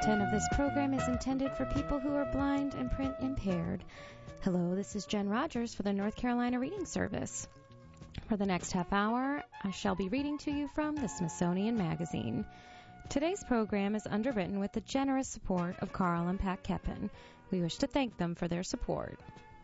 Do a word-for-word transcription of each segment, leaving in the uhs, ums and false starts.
content of this program is intended for people who are blind and print impaired. Hello, this is Jen Rogers for the North Carolina Reading Service. For the next half hour, I shall be reading to you from the Smithsonian Magazine. Today's program is underwritten with the generous support of Carl and Pat Keppen. We wish to thank them for their support.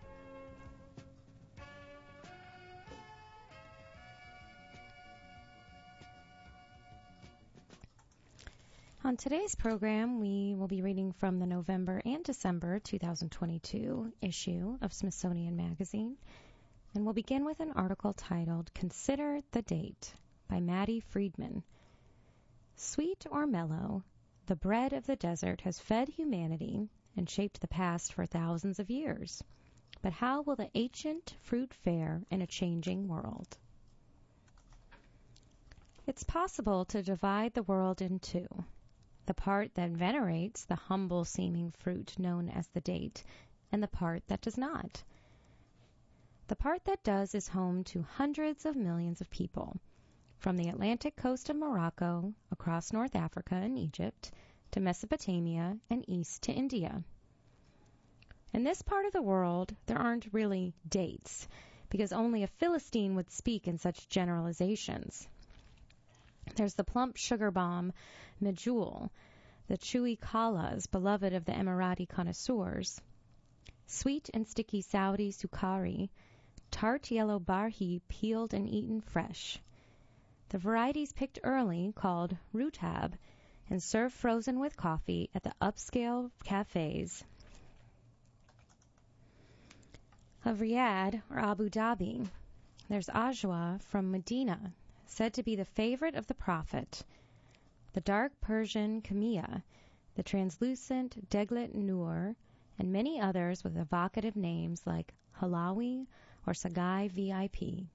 On today's program, we will be reading from the November and December two thousand twenty-two issue of Smithsonian Magazine, and we'll begin with an article titled Consider the Date by Maddie Friedman. Sweet or mellow, the bread of the desert has fed humanity and shaped the past for thousands of years. But how will the ancient fruit fare in a changing world? It's possible to divide the world in two. The part that venerates the humble-seeming fruit known as the date, and the part that does not. The part that does is home to hundreds of millions of people, from the Atlantic coast of Morocco, across North Africa and Egypt, to Mesopotamia, and east to India. In this part of the world, there aren't really dates, because only a Philistine would speak in such generalizations. There's the plump sugar bomb medjool, the chewy khalas, beloved of the Emirati connoisseurs, sweet and sticky Saudi sukari, tart yellow barhi peeled and eaten fresh. The varieties picked early, called rutab, and served frozen with coffee at the upscale cafes of Riyadh or Abu Dhabi. There's ajwa from Medina, said to be the favorite of the Prophet, the dark Persian Kamiya, the translucent Deglet Nur, and many others with evocative names like Halawi or Sagai V I P.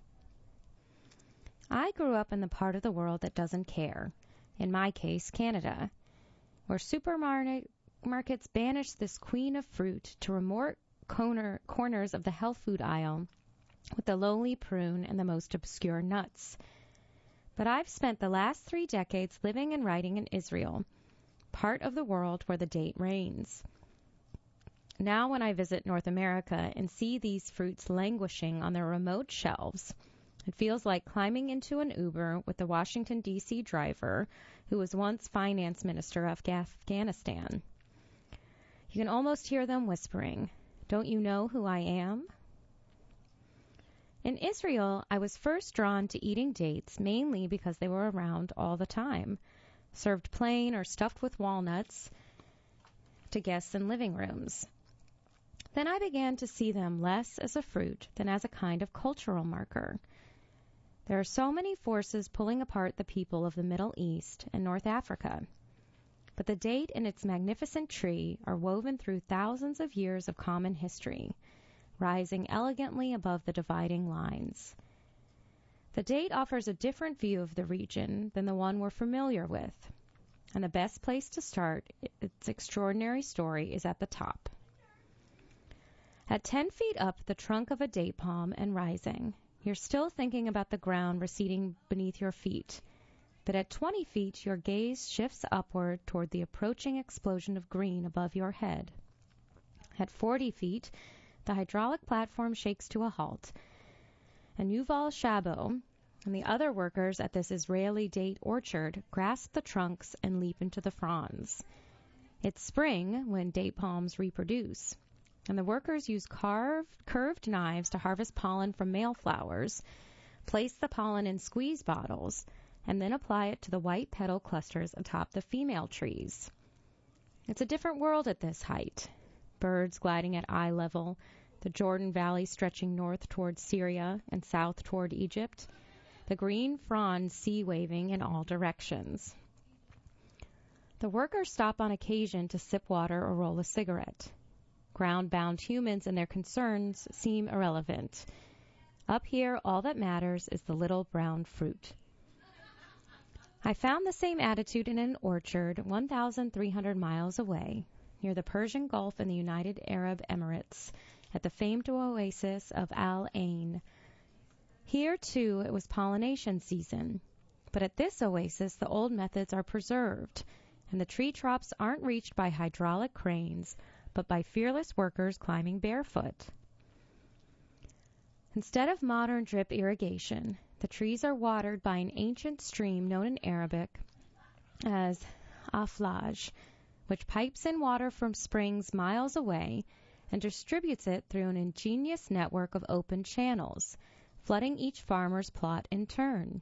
I grew up in the part of the world that doesn't care, in my case, Canada, where supermarkets banish this queen of fruit to remote corner, corners of the health food aisle with the lowly prune and the most obscure nuts. But I've spent the last three decades living and writing in Israel, part of the world where the date reigns. Now when I visit North America and see these fruits languishing on their remote shelves, it feels like climbing into an Uber with the Washington, D C driver who was once finance minister of Afghanistan. You can almost hear them whispering, "Don't you know who I am?" In Israel, I was first drawn to eating dates mainly because they were around all the time, served plain or stuffed with walnuts to guests in living rooms. Then I began to see them less as a fruit than as a kind of cultural marker. There are so many forces pulling apart the people of the Middle East and North Africa. But the date and its magnificent tree are woven through thousands of years of common history, rising elegantly above the dividing lines. The date offers a different view of the region than the one we're familiar with, and the best place to start its extraordinary story is at the top. At ten feet up the trunk of a date palm and rising, you're still thinking about the ground receding beneath your feet, but at twenty feet your gaze shifts upward toward the approaching explosion of green above your head. At forty feet, the hydraulic platform shakes to a halt, and Yuval Shabo and the other workers at this Israeli date orchard grasp the trunks and leap into the fronds. It's spring when date palms reproduce, and the workers use carved, curved knives to harvest pollen from male flowers, place the pollen in squeeze bottles, and then apply it to the white petal clusters atop the female trees. It's a different world at this height. Birds gliding at eye level, the Jordan Valley stretching north toward Syria and south toward Egypt, the green fronds sea waving in all directions. The workers stop on occasion to sip water or roll a cigarette. Ground-bound humans and their concerns seem irrelevant. Up here, all that matters is the little brown fruit. I found the same attitude in an orchard one thousand three hundred miles away, near the Persian Gulf in the United Arab Emirates, at the famed oasis of Al Ain. Here, too, it was pollination season, but at this oasis the old methods are preserved, and the tree tops aren't reached by hydraulic cranes, but by fearless workers climbing barefoot. Instead of modern drip irrigation, the trees are watered by an ancient stream known in Arabic as aflaj, which pipes in water from springs miles away and distributes it through an ingenious network of open channels, flooding each farmer's plot in turn.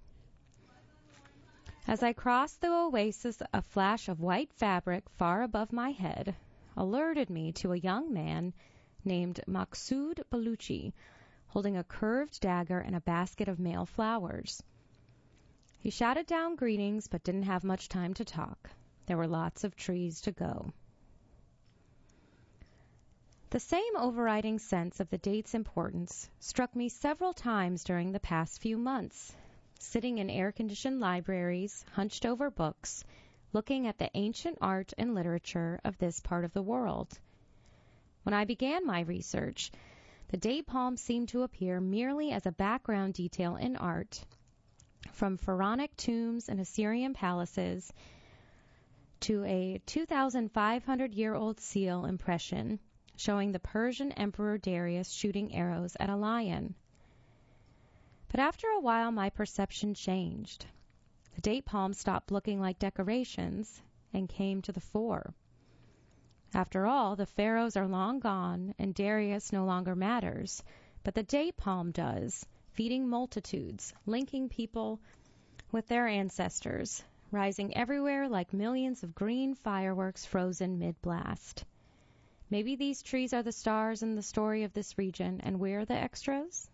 As I crossed the oasis, a flash of white fabric far above my head alerted me to a young man named Maqsood Baluchi, holding a curved dagger and a basket of male flowers. He shouted down greetings but didn't have much time to talk. There were lots of trees to go. The same overriding sense of the date's importance struck me several times during the past few months, sitting in air-conditioned libraries, hunched over books, looking at the ancient art and literature of this part of the world. When I began my research, the date palm seemed to appear merely as a background detail in art, from pharaonic tombs and Assyrian palaces to a two thousand five hundred year old seal impression showing the Persian Emperor Darius shooting arrows at a lion. But after a while, my perception changed. The date palm stopped looking like decorations and came to the fore. After all, the pharaohs are long gone and Darius no longer matters, but the date palm does, feeding multitudes, linking people with their ancestors, rising everywhere like millions of green fireworks frozen mid-blast. Maybe these trees are the stars in the story of this region, and we're the extras?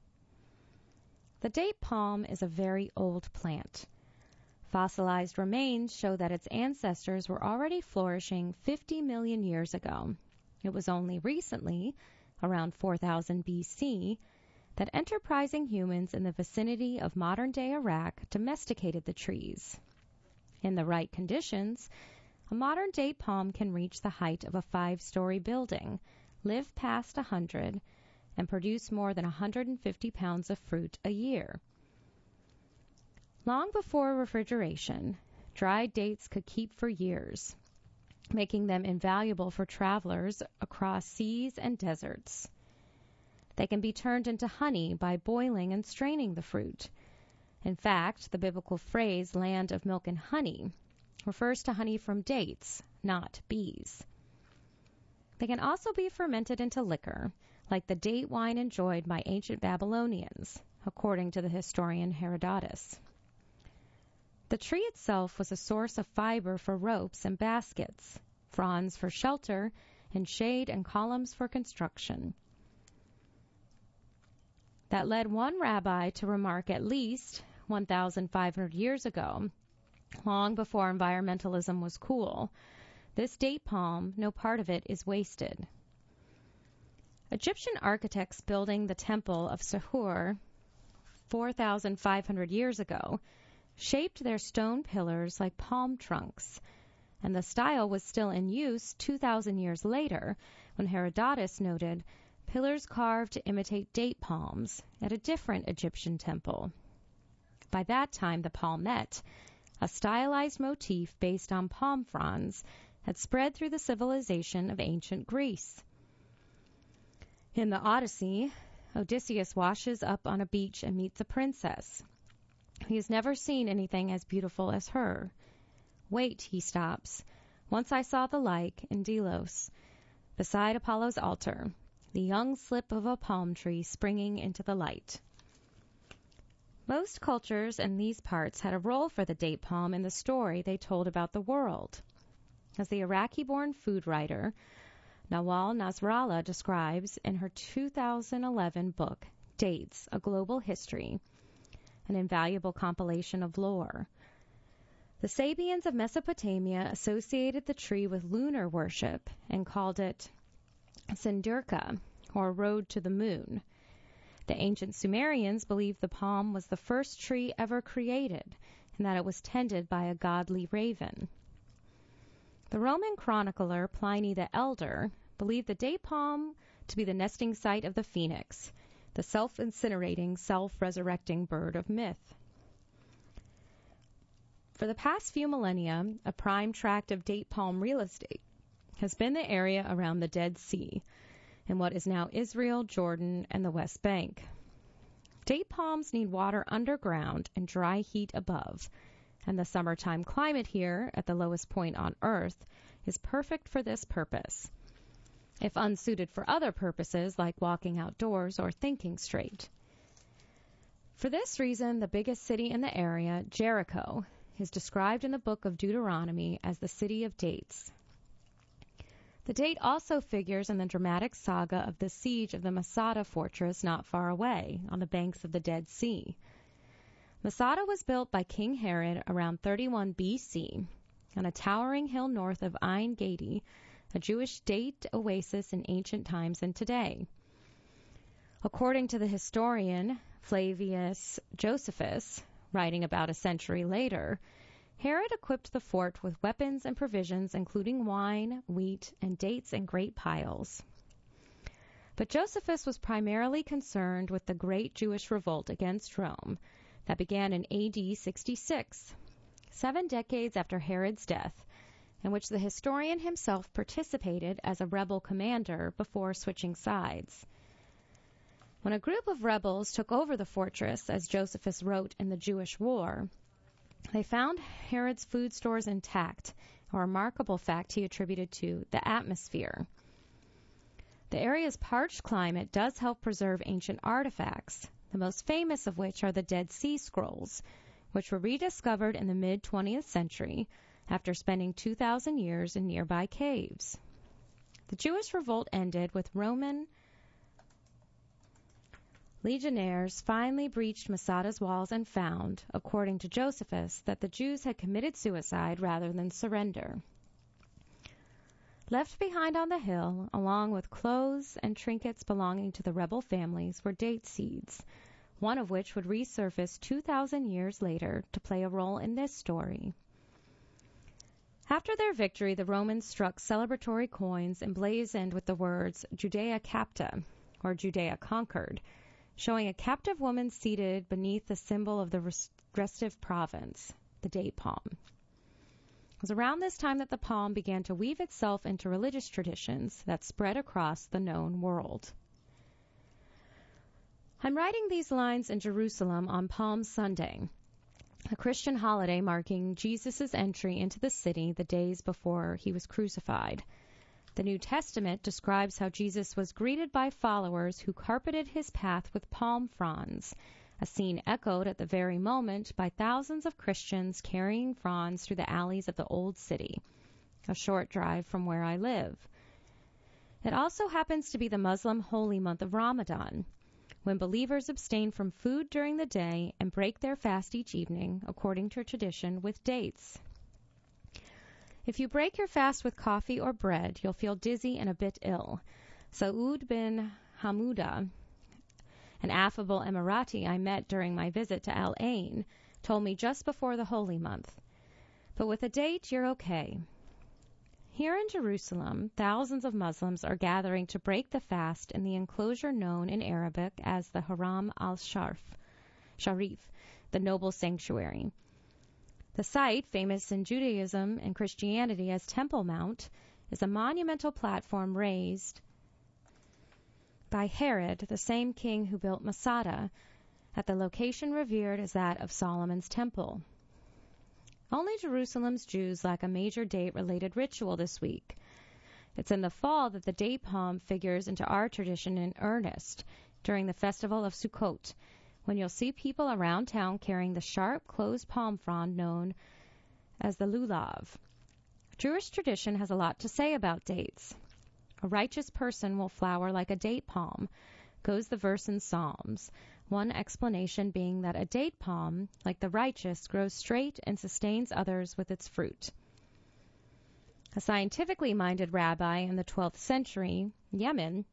The date palm is a very old plant. Fossilized remains show that its ancestors were already flourishing fifty million years ago. It was only recently, around four thousand B C, that enterprising humans in the vicinity of modern-day Iraq domesticated the trees. In the right conditions, a modern date palm can reach the height of a five-story building, live past a hundred, and produce more than one hundred fifty pounds of fruit a year. Long before refrigeration, dried dates could keep for years, making them invaluable for travelers across seas and deserts. They can be turned into honey by boiling and straining the fruit. In fact, the biblical phrase land of milk and honey refers to honey from dates, not bees. They can also be fermented into liquor, like the date wine enjoyed by ancient Babylonians, according to the historian Herodotus. The tree itself was a source of fiber for ropes and baskets, fronds for shelter, and shade and columns for construction. That led one rabbi to remark at least one thousand five hundred years ago, long before environmentalism was cool, this date palm, no part of it is wasted. Egyptian architects building the temple of Sehur four thousand five hundred years ago shaped their stone pillars like palm trunks, and the style was still in use two thousand years later when Herodotus noted pillars carved to imitate date palms at a different Egyptian temple. By that time, the palmette, a stylized motif based on palm fronds, had spread through the civilization of ancient Greece. In the Odyssey, Odysseus washes up on a beach and meets a princess. He has never seen anything as beautiful as her. Wait, he stops. Once I saw the like in Delos, beside Apollo's altar, the young slip of a palm tree springing into the light. Most cultures in these parts had a role for the date palm in the story they told about the world. As the Iraqi-born food writer Nawal Nasrallah describes in her two thousand eleven book, Dates, A Global History, an invaluable compilation of lore, the Sabians of Mesopotamia associated the tree with lunar worship and called it Sindurka, or road to the moon. The ancient Sumerians believed the palm was the first tree ever created and that it was tended by a godly raven. The Roman chronicler Pliny the Elder believed the date palm to be the nesting site of the phoenix, the self-incinerating, self-resurrecting bird of myth. For the past few millennia, a prime tract of date palm real estate has been the area around the Dead Sea in what is now Israel, Jordan, and the West Bank. Date palms need water underground and dry heat above, and the summertime climate here, at the lowest point on Earth, is perfect for this purpose, if unsuited for other purposes like walking outdoors or thinking straight. For this reason, the biggest city in the area, Jericho, is described in the book of Deuteronomy as the city of dates. The date also figures in the dramatic saga of the siege of the Masada fortress not far away, on the banks of the Dead Sea. Masada was built by King Herod around thirty-one B C on a towering hill north of Ein Gedi, a Jewish date oasis in ancient times and today. According to the historian Flavius Josephus, writing about a century later, Herod equipped the fort with weapons and provisions, including wine, wheat, and dates in great piles. But Josephus was primarily concerned with the great Jewish revolt against Rome that began in A D sixty-six, seven decades after Herod's death, in which the historian himself participated as a rebel commander before switching sides. When a group of rebels took over the fortress, as Josephus wrote in the Jewish War, they found Herod's food stores intact, a remarkable fact he attributed to the atmosphere. The area's parched climate does help preserve ancient artifacts, the most famous of which are the Dead Sea Scrolls, which were rediscovered in the mid-twentieth century after spending two thousand years in nearby caves. The Jewish revolt ended with Roman legionnaires finally breached Masada's walls and found, according to Josephus, that the Jews had committed suicide rather than surrender. Left behind on the hill, along with clothes and trinkets belonging to the rebel families, were date seeds, one of which would resurface two thousand years later to play a role in this story. After their victory, the Romans struck celebratory coins emblazoned with the words Judea Capta, or Judea Conquered, showing a captive woman seated beneath the symbol of the restive province, the date palm. It was around this time that the palm began to weave itself into religious traditions that spread across the known world. I'm writing these lines in Jerusalem on Palm Sunday, a Christian holiday marking Jesus' entry into the city the days before he was crucified. The New Testament describes how Jesus was greeted by followers who carpeted his path with palm fronds, a scene echoed at the very moment by thousands of Christians carrying fronds through the alleys of the Old City, a short drive from where I live. It also happens to be the Muslim holy month of Ramadan, when believers abstain from food during the day and break their fast each evening, according to tradition, with dates. If you break your fast with coffee or bread, you'll feel dizzy and a bit ill. Saud bin Hamuda, an affable Emirati I met during my visit to Al Ain, told me just before the holy month. But with a date, you're okay. Here in Jerusalem, thousands of Muslims are gathering to break the fast in the enclosure known in Arabic as the Haram al-Sharif, Sharif, the noble sanctuary. The site, famous in Judaism and Christianity as Temple Mount, is a monumental platform raised by Herod, the same king who built Masada, at the location revered as that of Solomon's Temple. Only Jerusalem's Jews lack a major date-related ritual this week. It's in the fall that the date palm figures into our tradition in earnest, during the festival of Sukkot, when you'll see people around town carrying the sharp, closed palm frond known as the lulav. Jewish tradition has a lot to say about dates. A righteous person will flower like a date palm, goes the verse in Psalms, one explanation being that a date palm, like the righteous, grows straight and sustains others with its fruit. A scientifically minded rabbi in the twelfth century, Yemen,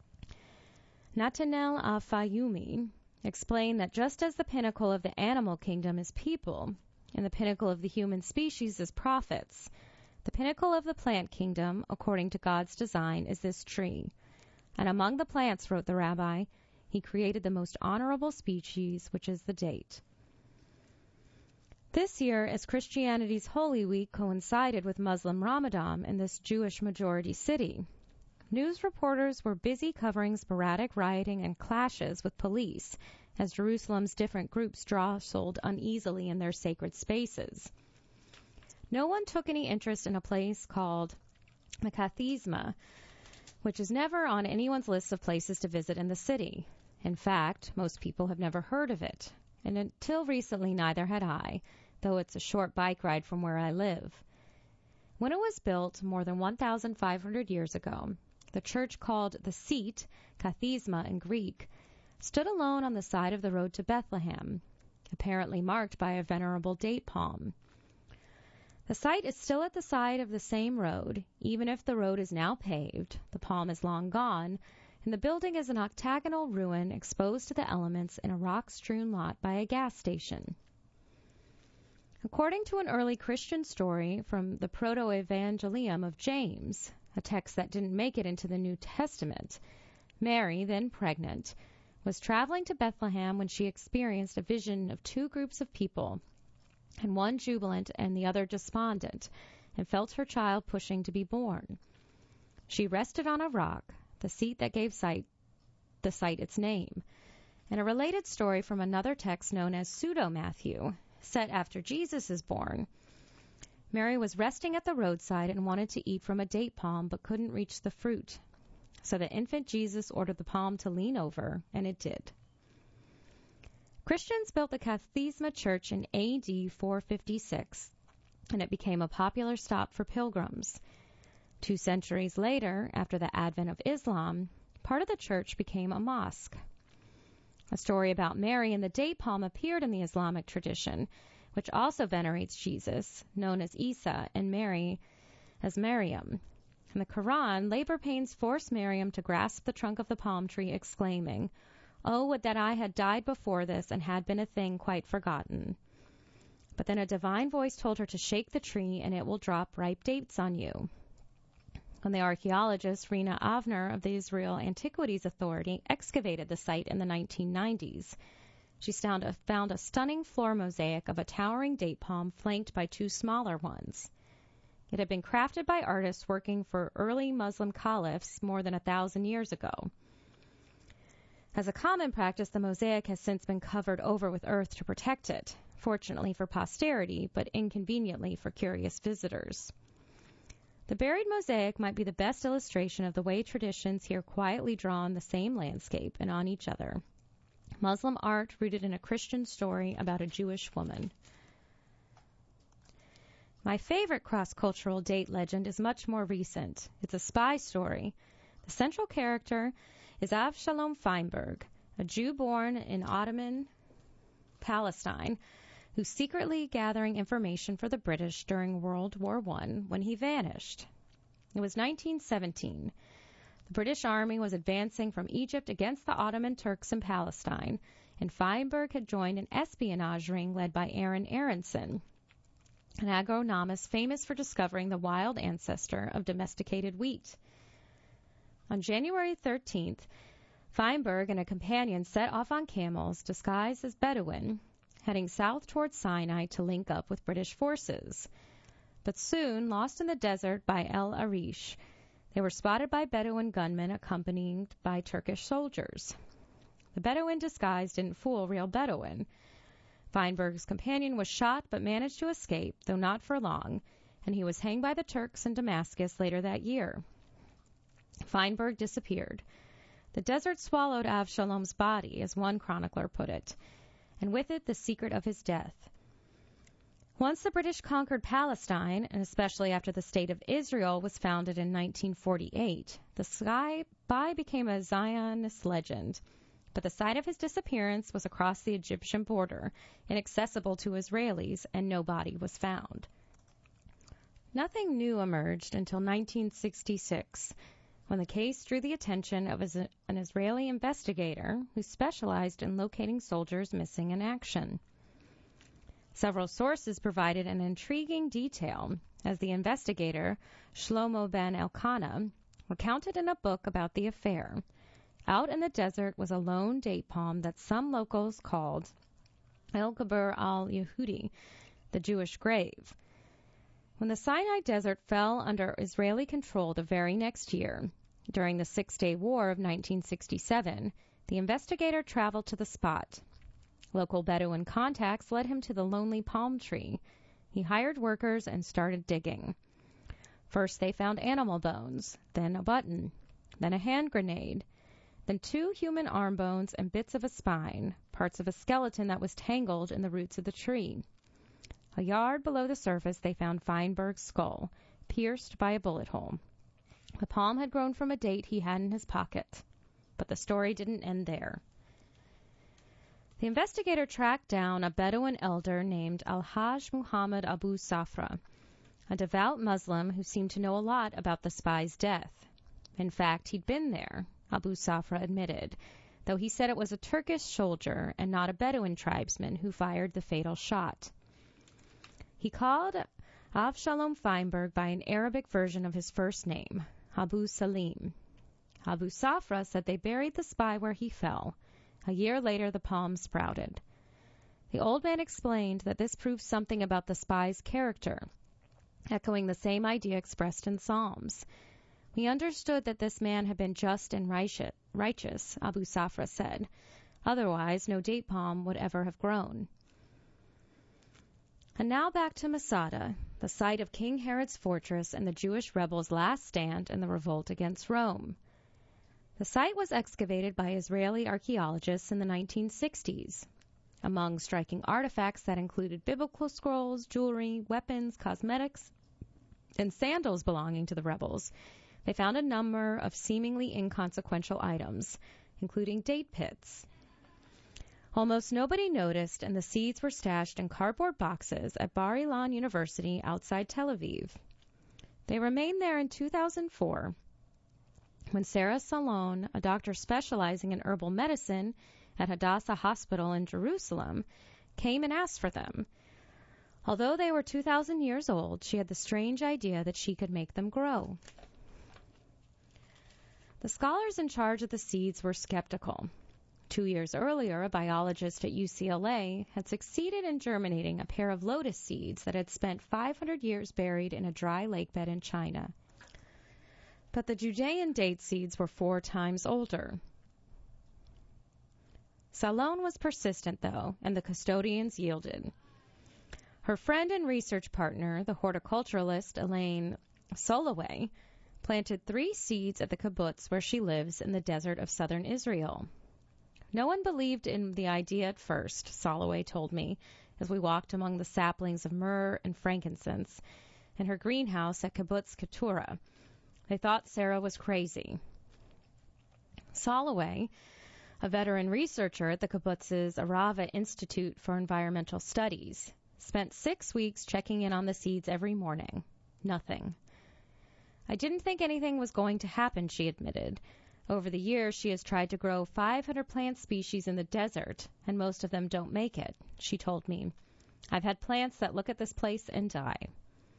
Natanel al-Fayoumi, explained that just as the pinnacle of the animal kingdom is people, and the pinnacle of the human species is prophets, the pinnacle of the plant kingdom, according to God's design, is this tree. And among the plants, wrote the rabbi, he created the most honorable species, which is the date. This year, as Christianity's Holy Week coincided with Muslim Ramadan in this Jewish-majority city, news reporters were busy covering sporadic rioting and clashes with police as Jerusalem's different groups jostled uneasily in their sacred spaces. No one took any interest in a place called the Kathisma, which is never on anyone's list of places to visit in the city. In fact, most people have never heard of it, and until recently neither had I, though it's a short bike ride from where I live. When it was built more than one thousand five hundred years ago, the church called the Seat, Kathisma in Greek, stood alone on the side of the road to Bethlehem, apparently marked by a venerable date palm. The site is still at the side of the same road, even if the road is now paved, the palm is long gone, and the building is an octagonal ruin exposed to the elements in a rock-strewn lot by a gas station. According to an early Christian story from the Proto-Evangelium of James, a text that didn't make it into the New Testament, Mary, then pregnant, was traveling to Bethlehem when she experienced a vision of two groups of people, and one jubilant and the other despondent, and felt her child pushing to be born. She rested on a rock, the seat that gave sight, the site its name. And a related story from another text known as Pseudo-Matthew, set after Jesus is born. Mary was resting at the roadside and wanted to eat from a date palm but couldn't reach the fruit. So the infant Jesus ordered the palm to lean over, and it did. Christians built the Kathisma Church in A D four fifty-six, and it became a popular stop for pilgrims. Two centuries later, after the advent of Islam, part of the church became a mosque. A story about Mary and the date palm appeared in the Islamic tradition, which also venerates Jesus, known as Isa, and Mary as Maryam. In the Quran, labor pains force Maryam to grasp the trunk of the palm tree, exclaiming, "Oh, would that I had died before this and had been a thing quite forgotten." But then a divine voice told her to shake the tree and it will drop ripe dates on you. When the archaeologist Rena Avner of the Israel Antiquities Authority excavated the site in the nineteen nineties, she found a, found a stunning floor mosaic of a towering date palm flanked by two smaller ones. It had been crafted by artists working for early Muslim caliphs more than a thousand years ago. As a common practice, the mosaic has since been covered over with earth to protect it, fortunately for posterity, but inconveniently for curious visitors. The buried mosaic might be the best illustration of the way traditions here quietly draw on the same landscape and on each other. Muslim art rooted in a Christian story about a Jewish woman. My favorite cross-cultural date legend is much more recent. It's a spy story. The central character is Avshalom Feinberg, a Jew born in Ottoman Palestine, who's secretly gathering information for the British during World War One when he vanished. It was nineteen seventeen. The British Army was advancing from Egypt against the Ottoman Turks in Palestine, and Feinberg had joined an espionage ring led by Aaron Aronson, an agronomist famous for discovering the wild ancestor of domesticated wheat. On January thirteenth, Feinberg and a companion set off on camels disguised as Bedouin, heading south towards Sinai to link up with British forces. But soon, lost in the desert by El Arish, they were spotted by Bedouin gunmen accompanied by Turkish soldiers. The Bedouin disguise didn't fool real Bedouin. Feinberg's companion was shot but managed to escape, though not for long, and he was hanged by the Turks in Damascus later that year. Feinberg disappeared. The desert swallowed Avshalom's body, as one chronicler put it, and with it the secret of his death. Once the British conquered Palestine, and especially after the State of Israel was founded in nineteen forty-eight, the spy became a Zionist legend. But the site of his disappearance was across the Egyptian border, inaccessible to Israelis, and no body was found. Nothing new emerged until nineteen sixty-six, when the case drew the attention of an Israeli investigator who specialized in locating soldiers missing in action. Several sources provided an intriguing detail, as the investigator, Shlomo ben Elkanah, recounted in a book about the affair. Out in the desert was a lone date palm that some locals called El Gabur al-Yehudi, the the Jewish grave. When the Sinai Desert fell under Israeli control the very next year, during the Six-Day War of nineteen sixty-seven, the investigator traveled to the spot. Local Bedouin contacts led him to the lonely palm tree. He hired workers and started digging. First they found animal bones, then a button, then a hand grenade, then two human arm bones and bits of a spine, parts of a skeleton that was tangled in the roots of the tree. A yard below the surface they found Feinberg's skull, pierced by a bullet hole. The palm had grown from a date he had in his pocket. But the story didn't end there. The investigator tracked down a Bedouin elder named Al-Hajj Muhammad Abu Safra, a devout Muslim who seemed to know a lot about the spy's death. In fact, he'd been there, Abu Safra admitted, though he said it was a Turkish soldier and not a Bedouin tribesman who fired the fatal shot. He called Avshalom Feinberg by an Arabic version of his first name, Abu Salim. Abu Safra said they buried the spy where he fell. A year later, the palm sprouted. The old man explained that this proved something about the spy's character, echoing the same idea expressed in Psalms. We understood that this man had been just and righteous, Abu Safra said. Otherwise, no date palm would ever have grown. And now back to Masada, the site of King Herod's fortress and the Jewish rebels' last stand in the revolt against Rome. The site was excavated by Israeli archaeologists in the nineteen sixties. Among striking artifacts that included biblical scrolls, jewelry, weapons, cosmetics, and sandals belonging to the rebels, they found a number of seemingly inconsequential items, including date pits. Almost nobody noticed, and the seeds were stashed in cardboard boxes at Bar Ilan University outside Tel Aviv. They remained there in two thousand four, when Sarah Salon, a doctor specializing in herbal medicine at Hadassah Hospital in Jerusalem, came and asked for them. Although they were two thousand years old, she had the strange idea that she could make them grow. The scholars in charge of the seeds were skeptical. Two years earlier, a biologist at U C L A had succeeded in germinating a pair of lotus seeds that had spent five hundred years buried in a dry lake bed in China. But the Judean date seeds were four times older. Salon was persistent, though, and the custodians yielded. Her friend and research partner, the horticulturalist Elaine Soloway, planted three seeds at the kibbutz where she lives in the desert of southern Israel. No one believed in the idea at first, Soloway told me, as we walked among the saplings of myrrh and frankincense in her greenhouse at Kibbutz Keturah. They thought Sarah was crazy. Soloway, a veteran researcher at the kibbutz's Arava Institute for Environmental Studies, spent six weeks checking in on the seeds every morning. Nothing. I didn't think anything was going to happen, she admitted. Over the years, she has tried to grow five hundred plant species in the desert, and most of them don't make it, she told me. I've had plants that look at this place and die.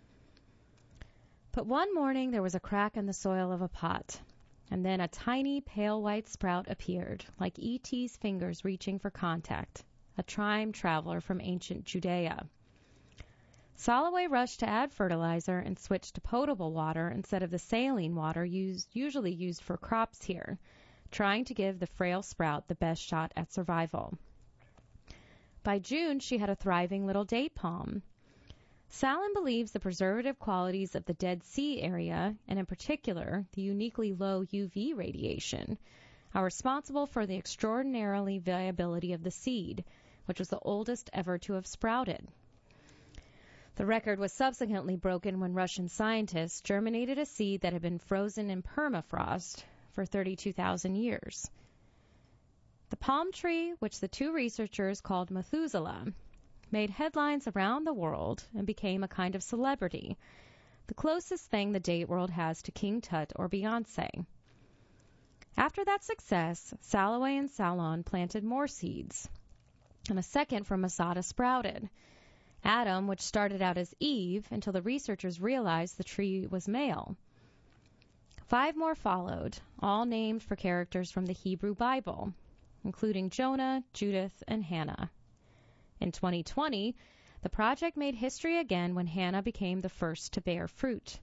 But one morning, there was a crack in the soil of a pot, and then a tiny pale white sprout appeared, like E T's fingers reaching for contact, a time traveler from ancient Judea. Soloway rushed to add fertilizer and switched to potable water instead of the saline water used, usually used for crops here, trying to give the frail sprout the best shot at survival. By June, she had a thriving little date palm. Salin believes the preservative qualities of the Dead Sea area, and in particular the uniquely low U V radiation, are responsible for the extraordinarily viability of the seed, which was the oldest ever to have sprouted. The record was subsequently broken when Russian scientists germinated a seed that had been frozen in permafrost for thirty-two thousand years. The palm tree, which the two researchers called Methuselah, made headlines around the world and became a kind of celebrity, the closest thing the date world has to King Tut or Beyonce. After that success, Soloway and Salon planted more seeds, and a second from Masada sprouted. Adam, which started out as Eve until the researchers realized the tree was male. Five more followed, all named for characters from the Hebrew Bible, including Jonah, Judith, and Hannah. In twenty twenty, The project made history again when Hannah became the first to bear fruit.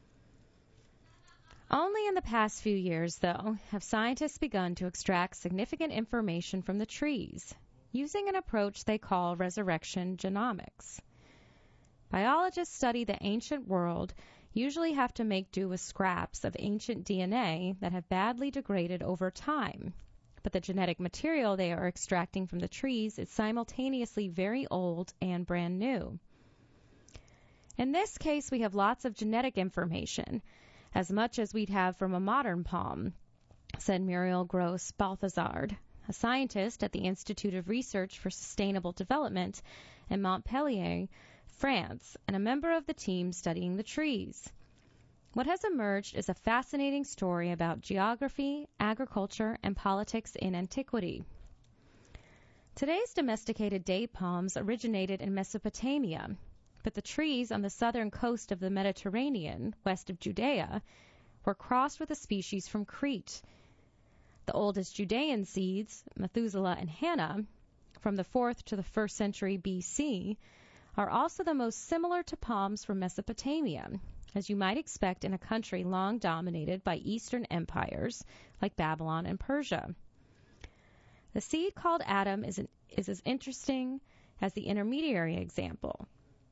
Only in the past few years, though, have scientists begun to extract significant information from the trees, using an approach they call resurrection genomics. Biologists study the ancient world usually have to make do with scraps of ancient D N A that have badly degraded over time, but the genetic material they are extracting from the trees is simultaneously very old and brand new. In this case, we have lots of genetic information, as much as we'd have from a modern palm, said Muriel Gross Balthazard, a scientist at the Institute of Research for Sustainable Development in Montpellier, France, and a member of the team studying the trees. What has emerged is a fascinating story about geography, agriculture, and politics in antiquity. Today's domesticated date palms originated in Mesopotamia, but the trees on the southern coast of the Mediterranean, west of Judea, were crossed with a species from Crete. The oldest Judean seeds, Methuselah and Hannah, from the fourth to the first century B C, are also the most similar to palms from Mesopotamia, as you might expect in a country long dominated by Eastern empires like Babylon and Persia. The seed called Adam is, an, is as interesting as the intermediary example.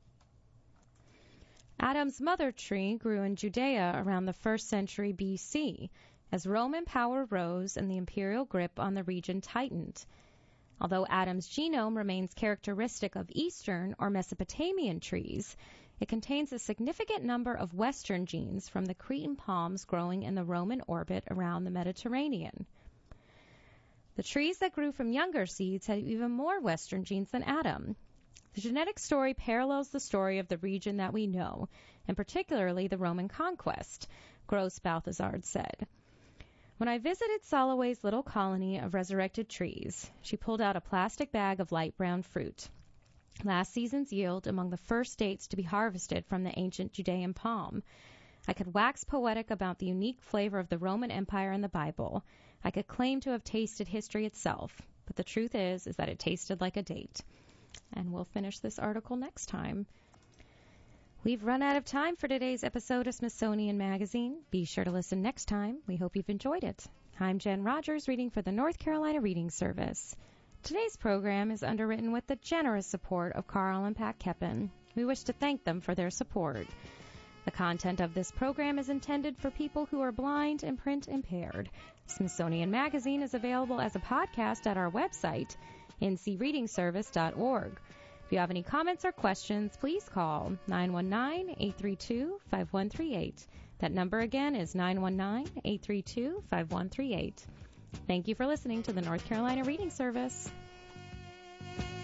Adam's mother tree grew in Judea around the first century B C, as Roman power rose and the imperial grip on the region tightened. Although Adam's genome remains characteristic of Eastern or Mesopotamian trees, it contains a significant number of Western genes from the Cretan palms growing in the Roman orbit around the Mediterranean. The trees that grew from younger seeds had even more Western genes than Adam. The genetic story parallels the story of the region that we know, and particularly the Roman conquest, Gross Balthazard said. When I visited Soloway's little colony of resurrected trees, she pulled out a plastic bag of light brown fruit, last season's yield among the first dates to be harvested from the ancient Judean palm. I could wax poetic about the unique flavor of the Roman Empire and the Bible. I could claim to have tasted history itself, but the truth is, is that it tasted like a date. And we'll finish this article next time. We've run out of time for today's episode of Smithsonian Magazine. Be sure to listen next time. We hope you've enjoyed it. I'm Jen Rogers, reading for the North Carolina Reading Service. Today's program is underwritten with the generous support of Carl and Pat Keppen. We wish to thank them for their support. The content of this program is intended for people who are blind and print impaired. Smithsonian Magazine is available as a podcast at our website, n c reading service dot org. If you have any comments or questions, please call nine one nine, eight three two, five one three eight. That number again is nine one nine, eight three two, five one three eight. Thank you for listening to the North Carolina Reading Service.